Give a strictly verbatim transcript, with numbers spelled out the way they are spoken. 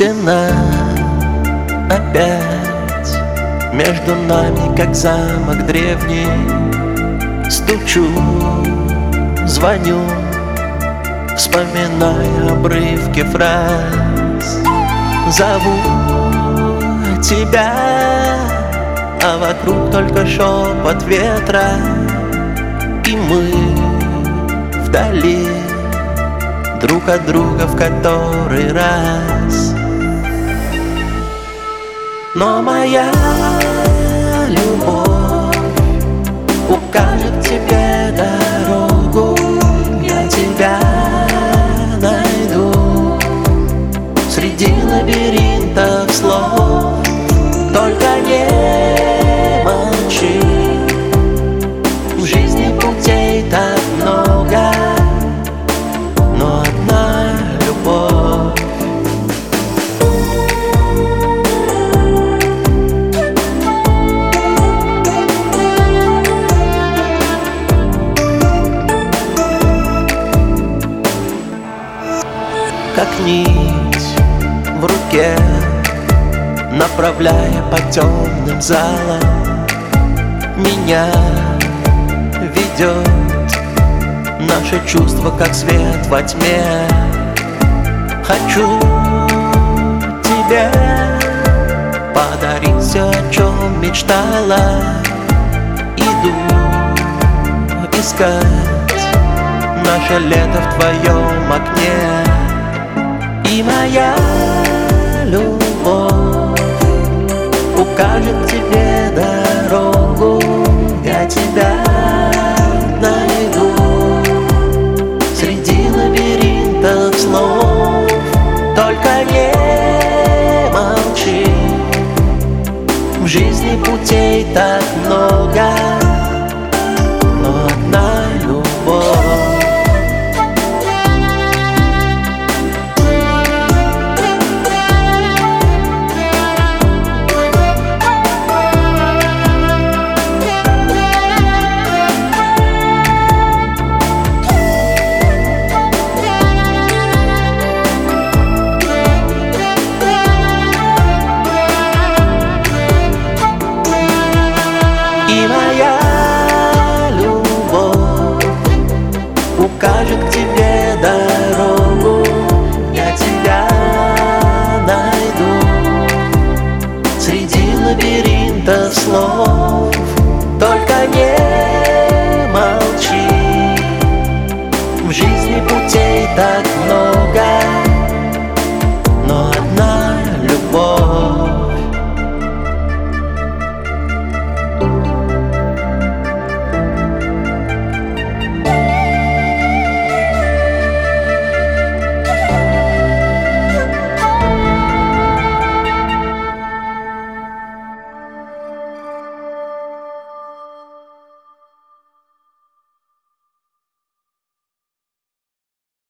Стена опять между нами, как замок древний. Стучу, звоню, вспоминая обрывки фраз. Зову тебя, а вокруг только шепот ветра. И мы вдали друг от друга в который раз. Но моя любовь укажет тебе дорогу. Я тебя найду среди лабиринтов слов. Только не молчи, в жизни путей так много, но одна любовь. Как нить в руке, направляя по темным залам, меня ведет наше чувство, как свет во тьме. Хочу тебе подарить все, о чем мечтала. Иду искать наше лето в твоем окне. И моя любовь укажет тебе дорогу. Я тебя найду среди лабиринтов